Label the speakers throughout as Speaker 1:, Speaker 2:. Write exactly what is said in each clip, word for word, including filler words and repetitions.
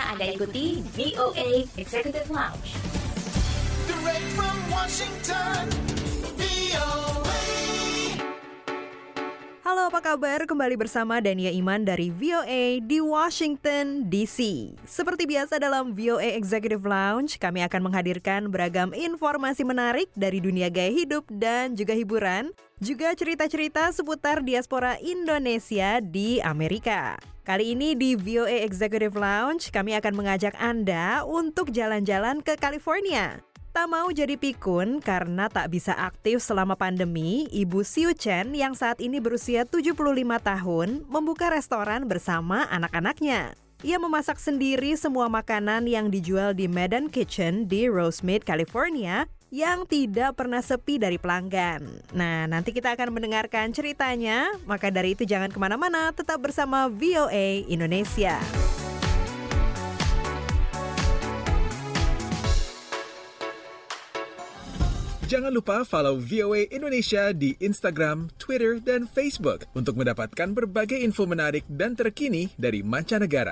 Speaker 1: Anda ikuti V O A Executive Lounge.
Speaker 2: Direct from Washington, V O A.
Speaker 3: Halo, apa kabar? Kembali bersama Dania Iman dari V O A di Washington D C. Seperti biasa dalam V O A Executive Lounge, kami akan menghadirkan beragam informasi menarik dari dunia gaya hidup dan juga hiburan, juga cerita-cerita seputar diaspora Indonesia di Amerika. Kali ini di V O A Executive Lounge, kami akan mengajak Anda untuk jalan-jalan ke California. Tak mau jadi pikun karena tak bisa aktif selama pandemi, Ibu Siu Chen yang saat ini berusia tujuh puluh lima tahun membuka restoran bersama anak-anaknya. Ia memasak sendiri semua makanan yang dijual di Medan Kitchen di Rosemead, California yang tidak pernah sepi dari pelanggan. Nah, nanti kita akan mendengarkan ceritanya, maka dari itu jangan kemana-mana, tetap bersama V O A Indonesia.
Speaker 4: Jangan lupa follow V O A Indonesia di Instagram, Twitter, dan Facebook untuk mendapatkan berbagai info menarik dan terkini dari mancanegara.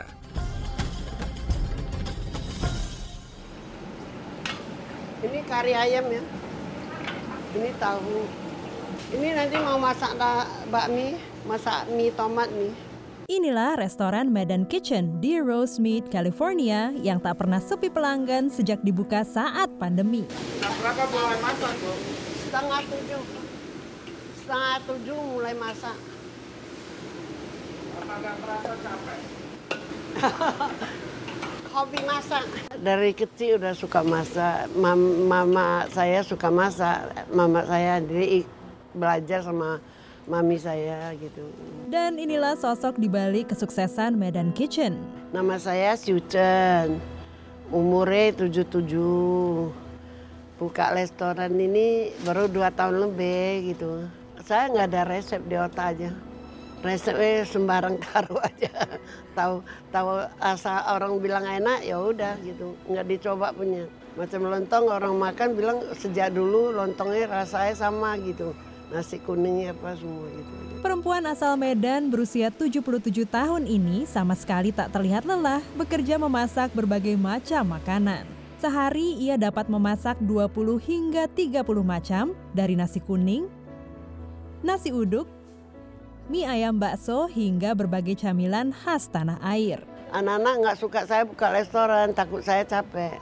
Speaker 5: Ini kari ayam ya, ini tahu. Ini nanti mau masak bakmi, masak mie tomat nih.
Speaker 3: Inilah restoran Medan Kitchen di Rosemead, California yang tak pernah sepi pelanggan sejak dibuka saat pandemi.
Speaker 5: Nah, berapa mulai masak, Bu? Setengah tujuh. Setengah tujuh mulai masak.
Speaker 6: Karena nggak merasa capek.
Speaker 5: Hobi masak. Dari kecil udah suka masak. Mam, mama saya suka masak. Mama saya jadi belajar sama mami saya gitu.
Speaker 3: Dan inilah sosok di balik kesuksesan Medan Kitchen.
Speaker 5: Nama saya Siu Chen. Umurnya tujuh puluh tujuh. Buka restoran ini baru dua tahun lebih gitu. Saya nggak ada resep di otak aja. Resepnya sembarang taruh aja. Tahu tahu asal orang bilang enak ya udah gitu. Nggak dicoba punya. Macam lontong orang makan bilang sejak dulu lontongnya rasanya sama gitu. Nasi kuningnya apa semua gitu.
Speaker 3: Perempuan asal Medan berusia tujuh puluh tujuh tahun ini sama sekali tak terlihat lelah bekerja memasak berbagai macam makanan. Sehari ia dapat memasak dua puluh hingga tiga puluh macam dari nasi kuning, nasi uduk, mie ayam bakso hingga berbagai camilan khas tanah air.
Speaker 5: Anak-anak nggak suka saya buka restoran, takut saya capek.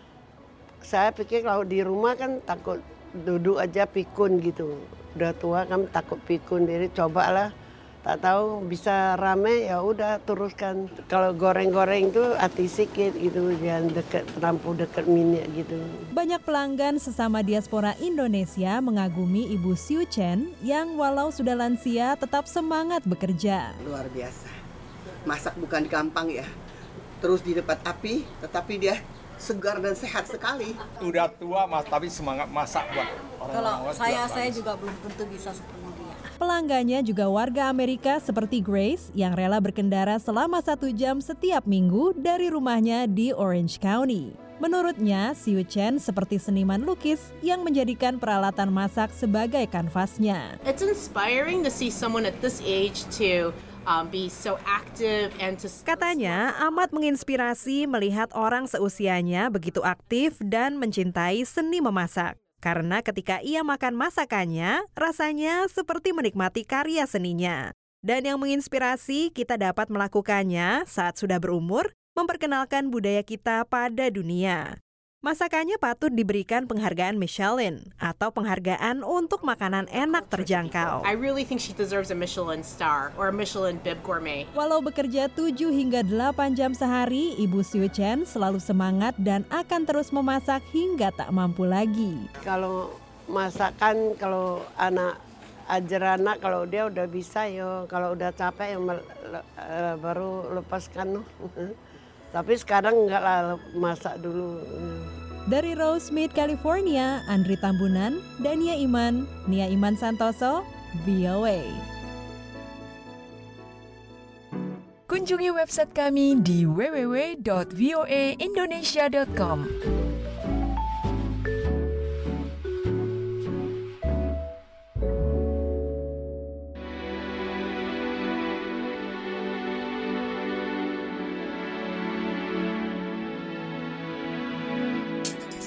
Speaker 5: Saya pikir kalau di rumah kan takut duduk aja pikun gitu. Udah tua kan takut pikun, jadi cobalah. Tak tahu bisa rame ya udah teruskan. Kalau goreng-goreng tuh hati sikit gitu, jangan deket terlampau deket minyak gitu.
Speaker 3: Banyak pelanggan sesama diaspora Indonesia mengagumi Ibu Siu Chen yang walau sudah lansia tetap semangat bekerja.
Speaker 7: Luar biasa. Masak bukan gampang ya. Terus di depan api, tetapi dia segar dan sehat sekali.
Speaker 6: Udah tua mas, tapi semangat masak buat orang.
Speaker 8: Kalau saya, saya juga belum tentu bisa seperti dia.
Speaker 3: Pelanggannya juga warga Amerika seperti Grace yang rela berkendara selama satu jam setiap minggu dari rumahnya di Orange County. Menurutnya, Siu Chen seperti seniman lukis yang menjadikan peralatan masak sebagai kanvasnya.
Speaker 9: It's inspiring to see someone at this age to Um, be so active and to...
Speaker 3: Katanya amat menginspirasi melihat orang seusianya begitu aktif dan mencintai seni memasak. Karena ketika ia makan masakannya, rasanya seperti menikmati karya seninya. Dan yang menginspirasi kita dapat melakukannya saat sudah berumur, memperkenalkan budaya kita pada dunia. Masakannya patut diberikan penghargaan Michelin atau penghargaan untuk makanan enak terjangkau.
Speaker 9: I really think she deserves a Michelin star or a Michelin Bib Gourmet.
Speaker 3: Walau bekerja tujuh hingga delapan jam sehari, Ibu Siu Chen selalu semangat dan akan terus memasak hingga tak mampu lagi.
Speaker 5: Kalau masakan, kalau anak ajar anak, kalau dia udah bisa yo, kalau udah capek yo, baru lepaskan. Tapi sekarang enggak lah, masak dulu.
Speaker 3: Dari Rosemead, California, Andri Tambunan, Dania Iman, Nia Iman Santoso, V O A.
Speaker 10: Kunjungi website kami di w w w dot v o a indonesia dot com.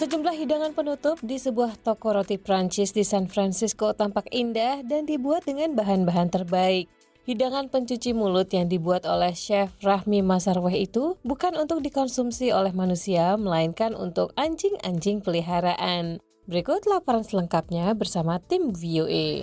Speaker 11: Sejumlah hidangan penutup di sebuah toko roti Prancis di San Francisco tampak indah dan dibuat dengan bahan-bahan terbaik. Hidangan pencuci mulut yang dibuat oleh Chef Rahmi Masarweh itu bukan untuk dikonsumsi oleh manusia, melainkan untuk anjing-anjing peliharaan. Berikut laporan selengkapnya bersama tim V O A.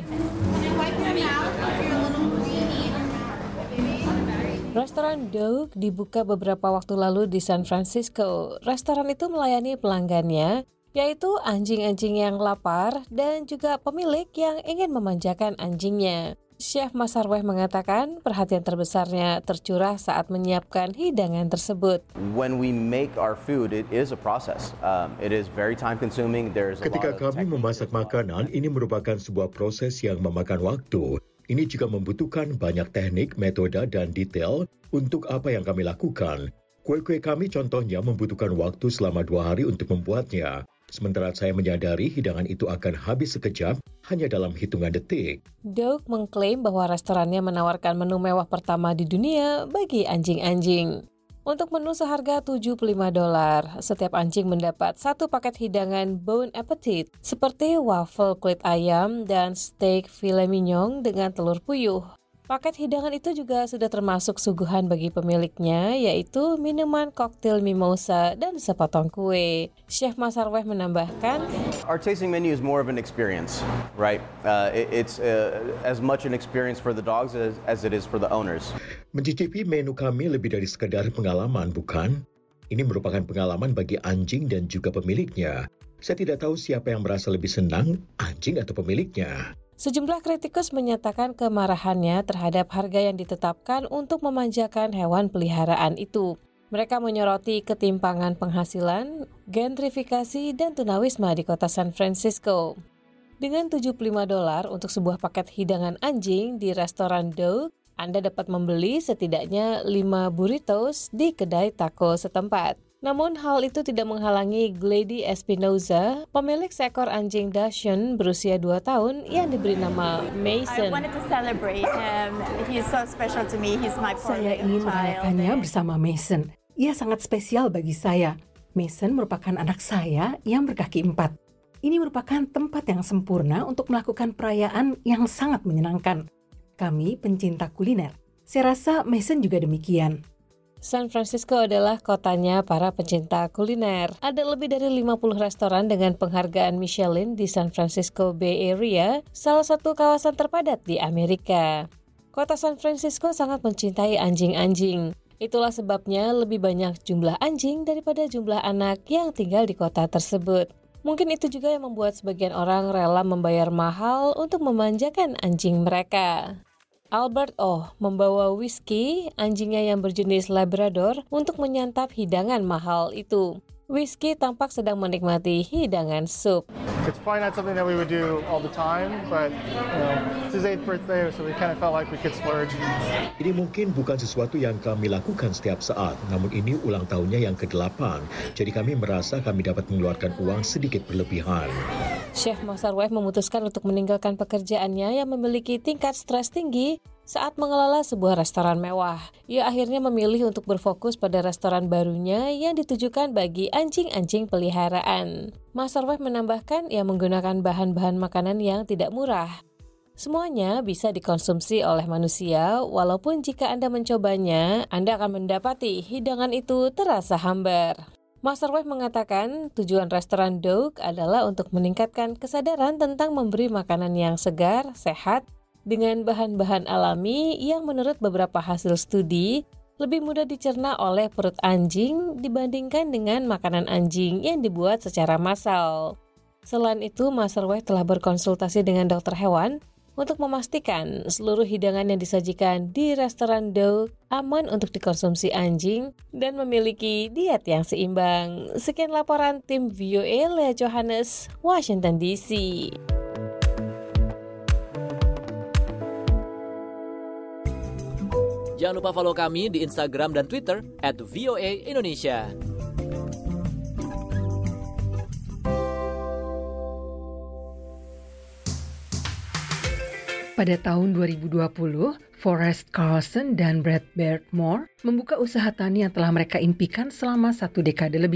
Speaker 11: Restoran Dog dibuka beberapa waktu lalu di San Francisco. Restoran itu melayani pelanggannya, yaitu anjing-anjing yang lapar dan juga pemilik yang ingin memanjakan anjingnya. Chef Masarweh mengatakan perhatian terbesarnya tercurah saat menyiapkan hidangan tersebut.
Speaker 12: When we make our food, it is a process. Um, it is very time consuming. There's a
Speaker 13: Ketika
Speaker 12: lot of
Speaker 13: kami memasak makanan, ini merupakan sebuah proses yang memakan waktu. Ini juga membutuhkan banyak teknik, metode, dan detail untuk apa yang kami lakukan. Kue-kue kami contohnya membutuhkan waktu selama dua hari untuk membuatnya. Sementara saya menyadari hidangan itu akan habis sekejap hanya dalam hitungan detik.
Speaker 11: Dog mengklaim bahwa restorannya menawarkan menu mewah pertama di dunia bagi anjing-anjing. Untuk menu seharga tujuh puluh lima dolar, setiap anjing mendapat satu paket hidangan Bon Appetit seperti waffle kulit ayam dan steak filet mignon dengan telur puyuh. Paket hidangan itu juga sudah termasuk suguhan bagi pemiliknya, yaitu minuman koktail mimosa dan sepotong kue. Chef Masarweh menambahkan,
Speaker 12: Our tasting menu is more of an experience, right? Uh, it, it's uh, as much an experience for the dogs as, as it is for the owners.
Speaker 13: Mencicipi menu kami lebih dari sekadar pengalaman, bukan? Ini merupakan pengalaman bagi anjing dan juga pemiliknya. Saya tidak tahu siapa yang merasa lebih senang, anjing atau pemiliknya.
Speaker 11: Sejumlah kritikus menyatakan kemarahannya terhadap harga yang ditetapkan untuk memanjakan hewan peliharaan itu. Mereka menyoroti ketimpangan penghasilan, gentrifikasi, dan tunawisma di kota San Francisco. Dengan tujuh puluh lima dolar untuk sebuah paket hidangan anjing di restoran Dog, Anda dapat membeli setidaknya lima burritos di kedai taco setempat. Namun hal itu tidak menghalangi Glady Espinoza, pemilik seekor anjing Dachshund berusia dua tahun yang diberi nama Mason.
Speaker 14: I wanted to celebrate him. He's so special to me. He's my
Speaker 15: Saya ingin merayakannya bersama Mason. Ia sangat spesial bagi saya. Mason merupakan anak saya yang berkaki empat. Ini merupakan tempat yang sempurna untuk melakukan perayaan yang sangat menyenangkan. Kami pencinta kuliner. Saya rasa Mason juga demikian.
Speaker 11: San Francisco adalah kotanya para pencinta kuliner. Ada lebih dari lima puluh restoran dengan penghargaan Michelin di San Francisco Bay Area, salah satu kawasan terpadat di Amerika. Kota San Francisco sangat mencintai anjing-anjing. Itulah sebabnya lebih banyak jumlah anjing daripada jumlah anak yang tinggal di kota tersebut. Mungkin itu juga yang membuat sebagian orang rela membayar mahal untuk memanjakan anjing mereka. Albert Oh membawa Whiskey, anjingnya yang berjenis Labrador, untuk menyantap hidangan mahal itu. Whiskey tampak sedang menikmati hidangan sup.
Speaker 16: It's probably not something that we would do all the time, but you know, it's his eighth birthday, so we kind of felt like we could splurge.
Speaker 13: Ini mungkin bukan sesuatu yang kami lakukan setiap saat, namun ini ulang tahunnya yang kedelapan. Jadi kami merasa kami dapat mengeluarkan uang sedikit berlebihan.
Speaker 11: Chef Masarweh memutuskan untuk meninggalkan pekerjaannya yang memiliki tingkat stres tinggi saat mengelola sebuah restoran mewah. Ia akhirnya memilih untuk berfokus pada restoran barunya yang ditujukan bagi anjing-anjing peliharaan. Masarweh menambahkan ia menggunakan bahan-bahan makanan yang tidak murah. Semuanya bisa dikonsumsi oleh manusia, walaupun jika Anda mencobanya, Anda akan mendapati hidangan itu terasa hambar. Masarweh mengatakan tujuan restoran Dog adalah untuk meningkatkan kesadaran tentang memberi makanan yang segar, sehat, dengan bahan-bahan alami yang menurut beberapa hasil studi lebih mudah dicerna oleh perut anjing dibandingkan dengan makanan anjing yang dibuat secara massal. Selain itu, Masarweh telah berkonsultasi dengan dokter hewan untuk memastikan seluruh hidangan yang disajikan di restoran Dog aman untuk dikonsumsi anjing dan memiliki diet yang seimbang. Sekian laporan tim V O A Lea Johannes, Washington D C.
Speaker 17: Jangan lupa follow kami di Instagram dan Twitter at V O A Indonesia.
Speaker 15: Pada tahun dua ribu dua puluh, Forrest Carlson dan Brad Beardmore membuka usaha tani yang telah mereka impikan selama satu dekade lebih.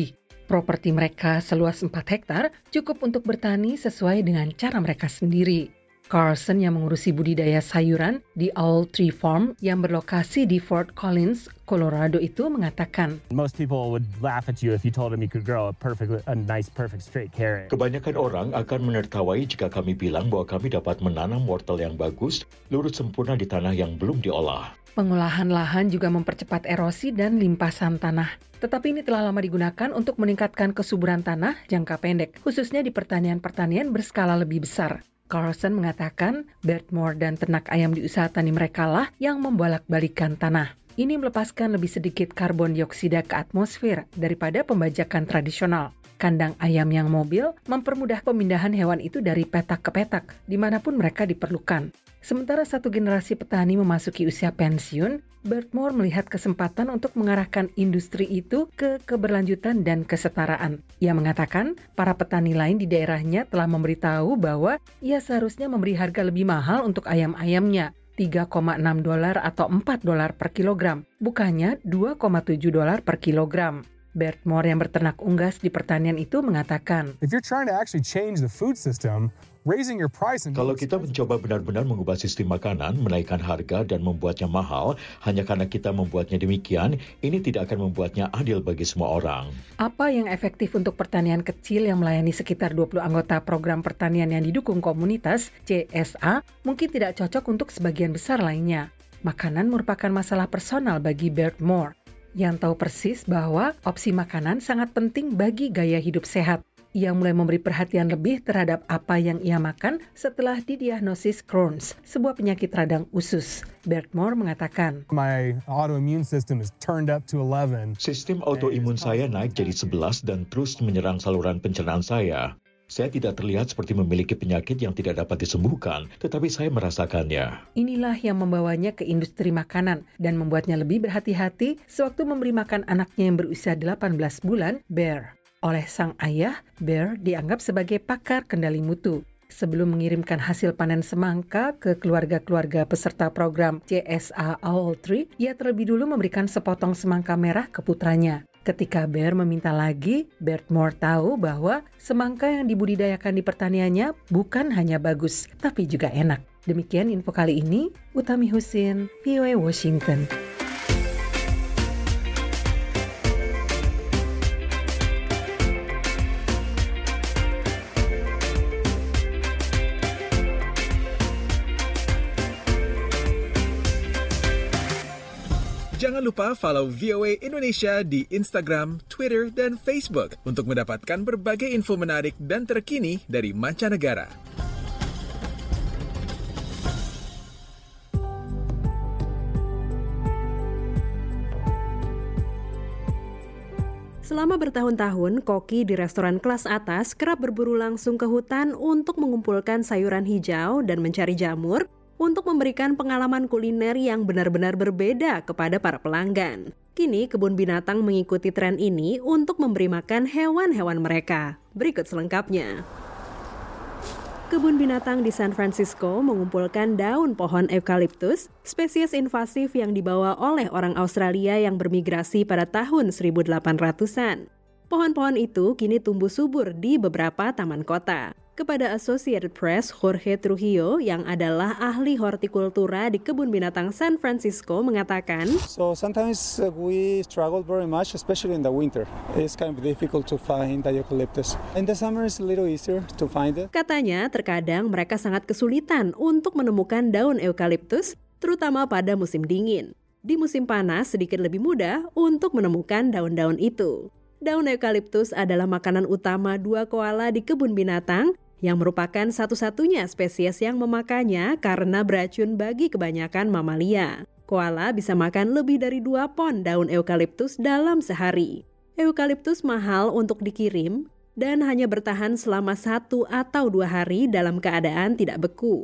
Speaker 15: Properti mereka seluas empat hektar cukup untuk bertani sesuai dengan cara mereka sendiri. Carson yang mengurusi budidaya sayuran di Owl Tree Farm yang berlokasi di Fort Collins, Colorado itu mengatakan,
Speaker 18: Most people would laugh at you if you told them you could grow a perfect, a nice, perfect straight carrot.
Speaker 13: Kebanyakan orang akan menertawai jika kami bilang bahwa kami dapat menanam wortel yang bagus, lurus sempurna di tanah yang belum diolah.
Speaker 15: Pengolahan lahan juga mempercepat erosi dan limpasan tanah. Tetapi ini telah lama digunakan untuk meningkatkan kesuburan tanah jangka pendek, khususnya di pertanian-pertanian berskala lebih besar. Carson mengatakan, Bertmore dan ternak ayam di usaha tani mereka lah yang membolak-balikan tanah. Ini melepaskan lebih sedikit karbon dioksida ke atmosfer daripada pembajakan tradisional. Kandang ayam yang mobil mempermudah pemindahan hewan itu dari petak ke petak, dimanapun mereka diperlukan. Sementara satu generasi petani memasuki usia pensiun, Bertmore melihat kesempatan untuk mengarahkan industri itu ke keberlanjutan dan kesetaraan. Ia mengatakan, para petani lain di daerahnya telah memberitahu bahwa ia seharusnya memberi harga lebih mahal untuk ayam-ayamnya, tiga koma enam dolar atau empat dolar per kilogram, bukannya dua koma tujuh dolar per kilogram. Bertmore yang berternak unggas di pertanian itu mengatakan,
Speaker 18: If you're trying to actually change the food system, raising your price and
Speaker 13: Kalau kita mencoba benar-benar mengubah sistem makanan, menaikkan harga dan membuatnya mahal, hanya karena kita membuatnya demikian, ini tidak akan membuatnya adil bagi semua orang.
Speaker 15: Apa yang efektif untuk pertanian kecil yang melayani sekitar dua puluh anggota program pertanian yang didukung komunitas, C S A, mungkin tidak cocok untuk sebagian besar lainnya. Makanan merupakan masalah personal bagi Bertmore, yang tahu persis bahwa opsi makanan sangat penting bagi gaya hidup sehat. Ia mulai memberi perhatian lebih terhadap apa yang ia makan setelah didiagnosis Crohn's, sebuah penyakit radang usus. Bertmore mengatakan,
Speaker 18: My autoimmune system is turned up to eleven.
Speaker 13: Sistem autoimun saya naik jadi sebelas dan terus menyerang saluran pencernaan saya. Saya tidak terlihat seperti memiliki penyakit yang tidak dapat disembuhkan, tetapi saya merasakannya.
Speaker 15: Inilah yang membawanya ke industri makanan dan membuatnya lebih berhati-hati sewaktu memberi makan anaknya yang berusia delapan belas bulan, Bear. Oleh sang ayah, Bear dianggap sebagai pakar kendali mutu. Sebelum mengirimkan hasil panen semangka ke keluarga-keluarga peserta program C S A Owl Tree, ia terlebih dulu memberikan sepotong semangka merah ke putranya. Ketika Bear meminta lagi, Bertmore tahu bahwa semangka yang dibudidayakan di pertaniannya bukan hanya bagus, tapi juga enak. Demikian info kali ini, Utami Husin, V O A Washington.
Speaker 4: Jangan lupa follow V O A Indonesia di Instagram, Twitter, dan Facebook untuk mendapatkan berbagai info menarik dan terkini dari mancanegara.
Speaker 3: Selama bertahun-tahun, koki di restoran kelas atas kerap berburu langsung ke hutan untuk mengumpulkan sayuran hijau dan mencari jamur untuk memberikan pengalaman kuliner yang benar-benar berbeda kepada para pelanggan. Kini, kebun binatang mengikuti tren ini untuk memberi makan hewan-hewan mereka. Berikut selengkapnya. Kebun binatang di San Francisco mengumpulkan daun pohon eukaliptus, spesies invasif yang dibawa oleh orang Australia yang bermigrasi pada tahun seribu delapan ratusan. Pohon-pohon itu kini tumbuh subur di beberapa taman kota. Kepada Associated Press, Jorge Trujillo yang adalah ahli hortikultura di Kebun Binatang San Francisco mengatakan,
Speaker 19: So sometimes uh, we struggle very much, especially in the winter. It's kind of difficult to find the eucalyptus. In the summer it's a little easier to find it.
Speaker 3: Katanya terkadang mereka sangat kesulitan untuk menemukan daun eukaliptus, terutama pada musim dingin. Di musim panas sedikit lebih mudah untuk menemukan daun-daun itu. Daun eukaliptus adalah makanan utama dua koala di kebun binatang, yang merupakan satu-satunya spesies yang memakannya karena beracun bagi kebanyakan mamalia. Koala bisa makan lebih dari dua pon daun eukaliptus dalam sehari. Eukaliptus mahal untuk dikirim dan hanya bertahan selama satu atau dua hari dalam keadaan tidak beku.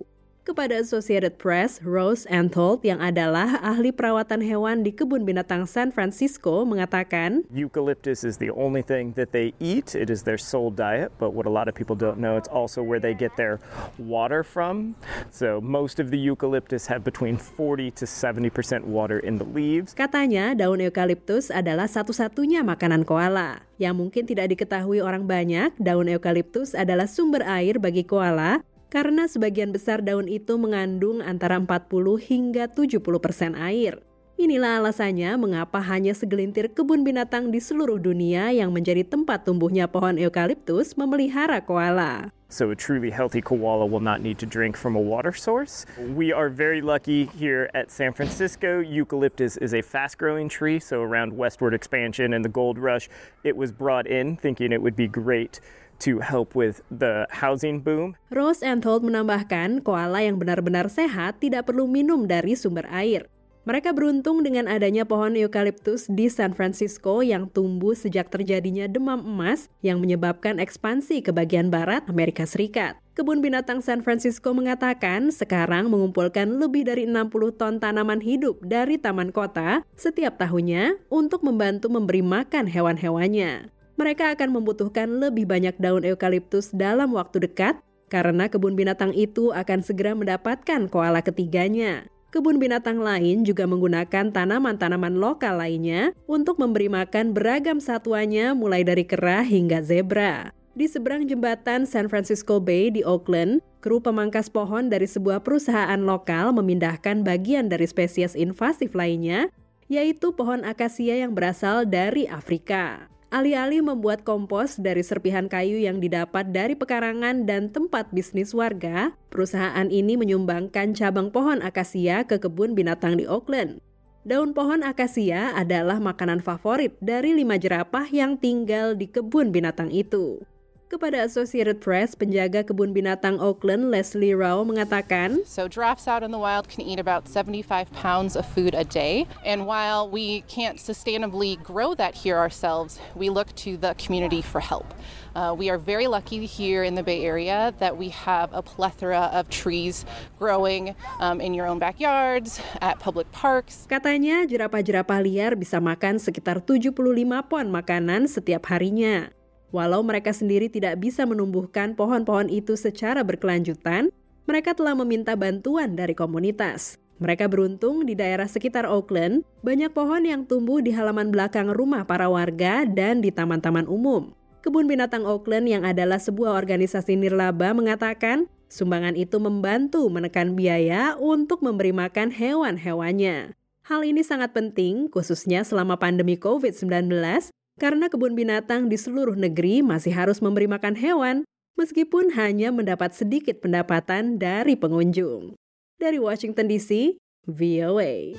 Speaker 3: Kepada Associated Press, Rose Antholt yang adalah ahli perawatan hewan di Kebun Binatang San Francisco mengatakan,
Speaker 20: Eucalyptus is the only thing that they eat. It is their sole diet, but what a lot of people don't know, it's also where they get their water from. So most of the eucalyptus have between forty to seventy percent water in the leaves.
Speaker 3: Katanya daun eukaliptus adalah satu-satunya makanan koala. Yang mungkin tidak diketahui orang banyak, daun eukaliptus adalah sumber air bagi koala karena sebagian besar daun itu mengandung antara empat puluh hingga tujuh puluh persen air. Inilah alasannya mengapa hanya segelintir kebun binatang di seluruh dunia yang menjadi tempat tumbuhnya pohon eukaliptus memelihara koala.
Speaker 20: So a truly healthy koala will not need to drink from a water source. We are very lucky here at San Francisco. Eucalyptus is a fast-growing tree, so around westward expansion and the gold rush, it was brought in thinking it would be great to help with the housing boom.
Speaker 3: Rose Antholt menambahkan, koala yang benar-benar sehat tidak perlu minum dari sumber air. Mereka beruntung dengan adanya pohon eukaliptus di San Francisco yang tumbuh sejak terjadinya demam emas yang menyebabkan ekspansi ke bagian barat Amerika Serikat. Kebun Binatang San Francisco mengatakan sekarang mengumpulkan lebih dari enam puluh ton tanaman hidup dari taman kota setiap tahunnya untuk membantu memberi makan hewan-hewannya. Mereka akan membutuhkan lebih banyak daun eukaliptus dalam waktu dekat karena kebun binatang itu akan segera mendapatkan koala ketiganya. Kebun binatang lain juga menggunakan tanaman-tanaman lokal lainnya untuk memberi makan beragam satwanya mulai dari kera hingga zebra. Di seberang jembatan San Francisco Bay di Oakland, kru pemangkas pohon dari sebuah perusahaan lokal memindahkan bagian dari spesies invasif lainnya, yaitu pohon akasia yang berasal dari Afrika. Alih-alih membuat kompos dari serpihan kayu yang didapat dari pekarangan dan tempat bisnis warga, perusahaan ini menyumbangkan cabang pohon akasia ke kebun binatang di Oakland. Daun pohon akasia adalah makanan favorit dari lima jerapah yang tinggal di kebun binatang itu. Kepada Associated Press, penjaga kebun binatang Oakland, Leslie Rao, mengatakan,
Speaker 21: So giraffes out in the wild can eat about seventy-five pounds of food a day. And while we can't sustainably grow that here ourselves, we look to the community for help. Uh, we are very lucky here in the Bay Area that we have a plethora of trees growing um, in your own backyards, at public parks.
Speaker 3: Katanya jerapah-jerapah liar bisa makan sekitar tujuh puluh lima pon makanan setiap harinya. Walau mereka sendiri tidak bisa menumbuhkan pohon-pohon itu secara berkelanjutan, mereka telah meminta bantuan dari komunitas. Mereka beruntung di daerah sekitar Oakland, banyak pohon yang tumbuh di halaman belakang rumah para warga dan di taman-taman umum. Kebun Binatang Oakland yang adalah sebuah organisasi nirlaba mengatakan, sumbangan itu membantu menekan biaya untuk memberi makan hewan-hewannya. Hal ini sangat penting, khususnya selama pandemi covid sembilan belas, karena kebun binatang di seluruh negeri masih harus memberi makan hewan, meskipun hanya mendapat sedikit pendapatan dari pengunjung. Dari Washington D C, V O A.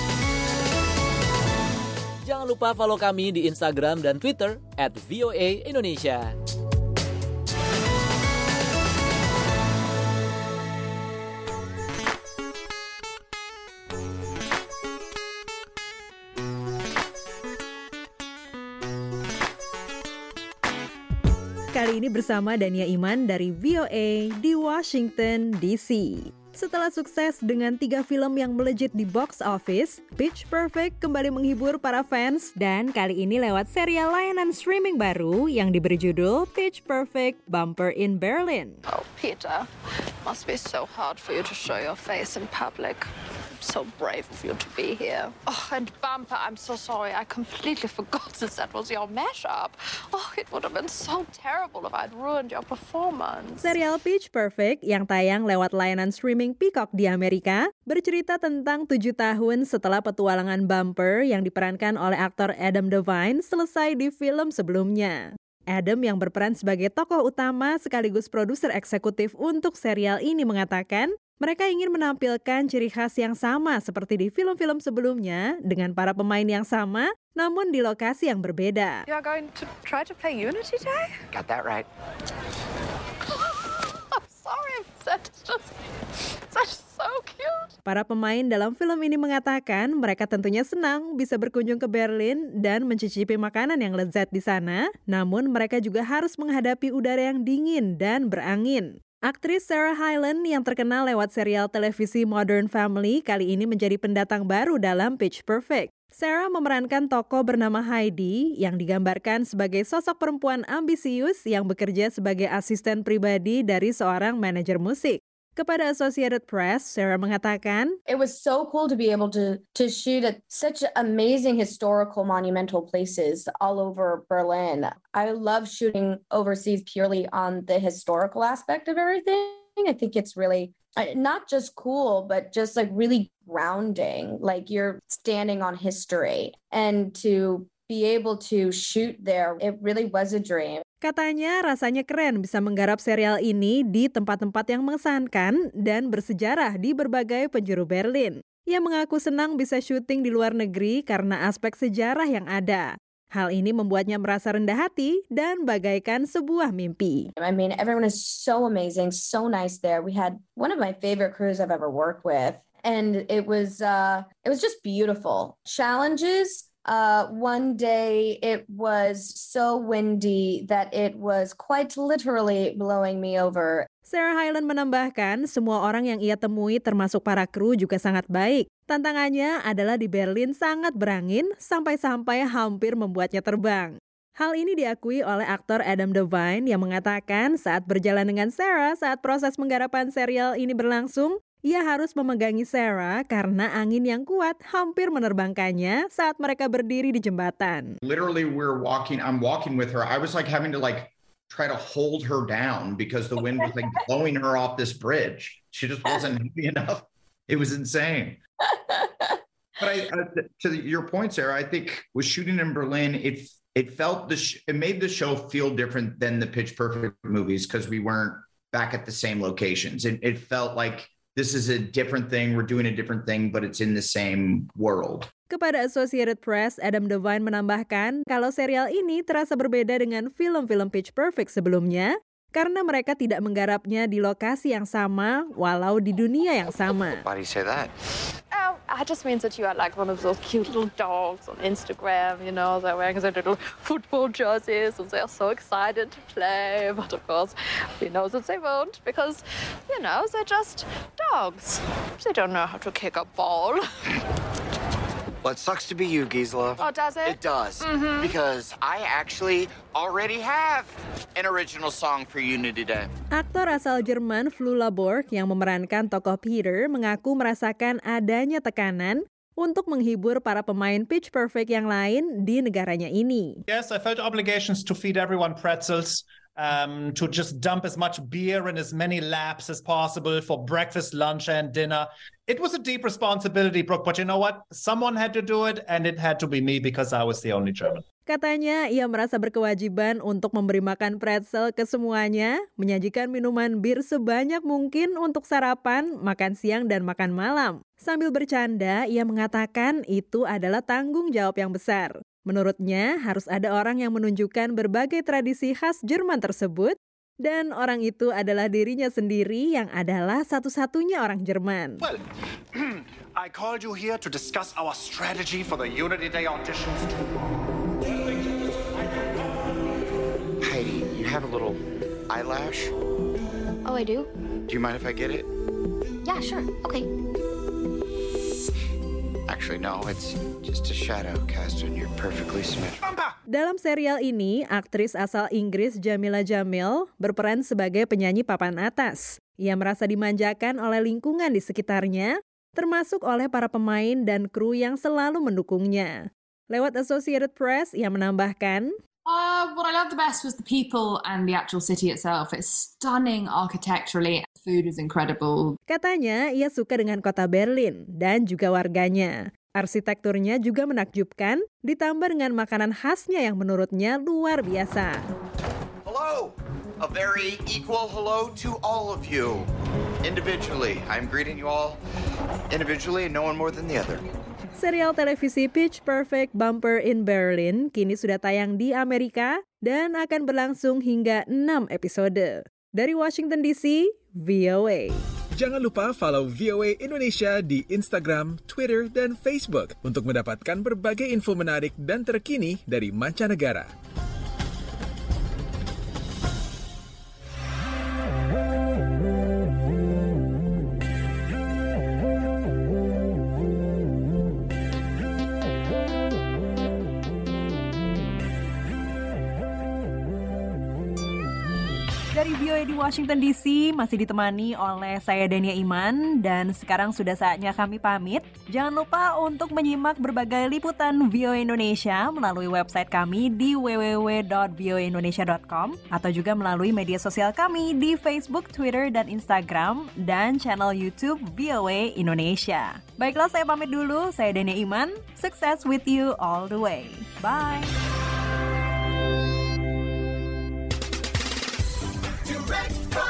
Speaker 17: Jangan lupa follow kami di Instagram dan Twitter at V O A Indonesia.
Speaker 3: Kali ini bersama Dania Iman dari V O A di Washington D C. Setelah sukses dengan tiga film yang melejit di box office, Pitch Perfect kembali menghibur para fans dan kali ini lewat serial layanan streaming baru yang diberi judul Pitch Perfect Bumper in Berlin.
Speaker 22: Oh, Peter, must be so hard for you to show your face in public. So brave of you to be here. Oh, and Bumper, I'm so sorry. I completely forgot that that was your mashup. Oh, it would have been so terrible if I'd ruined your performance.
Speaker 3: Serial Pitch Perfect yang tayang lewat layanan streaming Peacock di Amerika bercerita tentang tujuh tahun setelah petualangan Bumper yang diperankan oleh aktor Adam Devine selesai di film sebelumnya. Adam yang berperan sebagai tokoh utama sekaligus produser eksekutif untuk serial ini mengatakan, mereka ingin menampilkan ciri khas yang sama seperti di film-film sebelumnya dengan para pemain yang sama, namun di lokasi yang berbeda.
Speaker 22: You're going to try to play Unity Day?
Speaker 23: Got that right.
Speaker 22: I'm sorry, that's just, that's so cute.
Speaker 3: Para pemain dalam film ini mengatakan mereka tentunya senang bisa berkunjung ke Berlin dan mencicipi makanan yang lezat di sana, namun mereka juga harus menghadapi udara yang dingin dan berangin. Aktris Sarah Hyland yang terkenal lewat serial televisi Modern Family kali ini menjadi pendatang baru dalam Pitch Perfect. Sarah memerankan tokoh bernama Heidi yang digambarkan sebagai sosok perempuan ambisius yang bekerja sebagai asisten pribadi dari seorang manajer musik. Kepada Associated Press, Sarah mengatakan,
Speaker 1: "It was so cool to be able to to shoot at such amazing historical monumental places all over Berlin. I love shooting overseas purely on the historical aspect of everything. I think it's really not just cool, but just like really grounding. Like you're standing on history, and to be able to shoot there, it really was a dream."
Speaker 3: Katanya rasanya keren bisa menggarap serial ini di tempat-tempat yang mengesankan dan bersejarah di berbagai penjuru Berlin. Ia mengaku senang bisa syuting di luar negeri karena aspek sejarah yang ada. Hal ini membuatnya merasa rendah hati dan bagaikan sebuah mimpi.
Speaker 1: I mean, everyone is so amazing, so nice there. We had one of my favorite crews I've ever worked with, and it was uh, it was just beautiful. Challenges. Uh, one day it was so windy that it was quite literally blowing me over.
Speaker 3: Sarah Hyland menambahkan, semua orang yang ia temui termasuk para kru juga sangat baik. Tantangannya adalah di Berlin sangat berangin sampai-sampai hampir membuatnya terbang. Hal ini diakui oleh aktor Adam Devine yang mengatakan saat berjalan dengan Sarah saat proses penggarapan serial ini berlangsung, ia harus memegangi Sarah karena angin yang kuat hampir menerbangkannya saat mereka berdiri di jembatan.
Speaker 2: Literally we're walking, I'm walking with her. I was like having to like try to hold her down because the wind was like blowing her off this bridge. She just wasn't heavy enough. It was insane. But I, uh, to your point, Sarah, I think with shooting in Berlin, it it felt the sh- it made the show feel different than the Pitch Perfect movies because we weren't back at the same locations. It, it felt like this is a different thing, we're doing a different thing, but it's in the same world.
Speaker 3: Kepada Associated Press, Adam Devine menambahkan kalau serial ini terasa berbeda dengan film-film Pitch Perfect sebelumnya karena mereka tidak menggarapnya di lokasi yang sama walau di dunia yang sama.
Speaker 23: Why do you say that?
Speaker 22: Oh, it just means that you are like one of those cute little dogs on Instagram, you know, they're wearing their little football jerseys and they're so excited to play. But of course, we know that they won't because, you know, they're just dogs. They don't know how to kick a ball.
Speaker 23: Well, it sucks to be you, Gisela.
Speaker 22: Oh, does it?
Speaker 23: It does.
Speaker 22: Mm-hmm.
Speaker 23: Because I actually already have an original song for Unity Day.
Speaker 3: Aktor asal Jerman Flula Borg yang memerankan tokoh Peter mengaku merasakan adanya tekanan untuk menghibur para pemain Pitch Perfect yang lain di negaranya ini.
Speaker 24: Yes, I felt obligations to feed everyone pretzels. Um, to just dump as much beer in as many laps as possible for breakfast, lunch, and dinner. It was a deep responsibility, Brooke, but you know what? Someone had to do it, and it had to be me because I was the only German.
Speaker 3: Katanya ia merasa berkewajiban untuk memberi makan pretzel ke semuanya, menyajikan minuman bir sebanyak mungkin untuk sarapan, makan siang, dan makan malam. Sambil bercanda, ia mengatakan itu adalah tanggung jawab yang besar. Menurutnya, harus ada orang yang menunjukkan berbagai tradisi khas Jerman tersebut, dan orang itu adalah dirinya sendiri yang adalah satu-satunya orang Jerman.
Speaker 25: Well, I called you here to discuss our strategy for the Unity Day auditions.
Speaker 23: Heidi, you have a little eyelash?
Speaker 22: Oh, I do?
Speaker 23: Do you mind if I get it?
Speaker 22: Yeah, sure. Okay.
Speaker 23: Actually, no, it's just a shadow cast on your perfectly symmetrical.
Speaker 3: Dalam serial ini, aktris asal Inggris Jamila Jamil berperan sebagai penyanyi papan atas. Ia merasa dimanjakan oleh lingkungan di sekitarnya, termasuk oleh para pemain dan kru yang selalu mendukungnya. Lewat Associated Press, ia menambahkan,
Speaker 26: Uh, what I loved the best was the people and the actual city itself. It's stunning architecturally. Food is incredible.
Speaker 3: Katanya ia suka dengan kota Berlin dan juga warganya. Arsitekturnya juga menakjubkan, ditambah dengan makanan khasnya yang menurutnya luar biasa.
Speaker 23: Hello! A very equal hello to all of you. Individually, I'm greeting you all individually and no one more than the other.
Speaker 3: Serial televisi Pitch Perfect Bumper in Berlin kini sudah tayang di Amerika dan akan berlangsung hingga enam episode. Dari Washington D C, V O A.
Speaker 4: Jangan lupa follow V O A Indonesia di Instagram, Twitter, dan Facebook untuk mendapatkan berbagai info menarik dan terkini dari mancanegara.
Speaker 3: V O A di Washington D C masih ditemani oleh saya Dania Iman dan sekarang sudah saatnya kami pamit. Jangan lupa untuk menyimak berbagai liputan V O A Indonesia melalui website kami di w w w dot v o a indonesia dot com atau juga melalui media sosial kami di Facebook, Twitter, dan Instagram dan channel YouTube V O A Indonesia. Baiklah, saya pamit dulu. Saya Dania Iman. Success with you all the way. Bye.
Speaker 5: Direct from